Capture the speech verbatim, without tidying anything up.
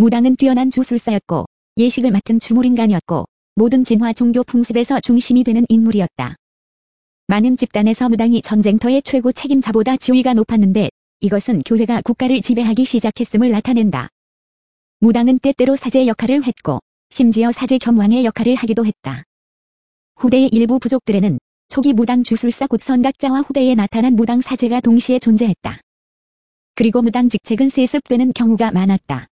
무당은 뛰어난 주술사였고 예식을 맡은 주물인간이었고 모든 진화 종교 풍습에서 중심이 되는 인물이었다. 많은 집단에서 무당이 전쟁터의 최고 책임자보다 지위가 높았는데 이것은 교회가 국가를 지배하기 시작했음을 나타낸다. 무당은 때때로 사제 역할을 했고 심지어 사제 겸 왕의 역할을 하기도 했다. 후대의 일부 부족들에는 초기 무당 주술사 곧 선각자와 후대에 나타난 무당 사제가 동시에 존재했다. 그리고 무당 직책은 세습되는 경우가 많았다.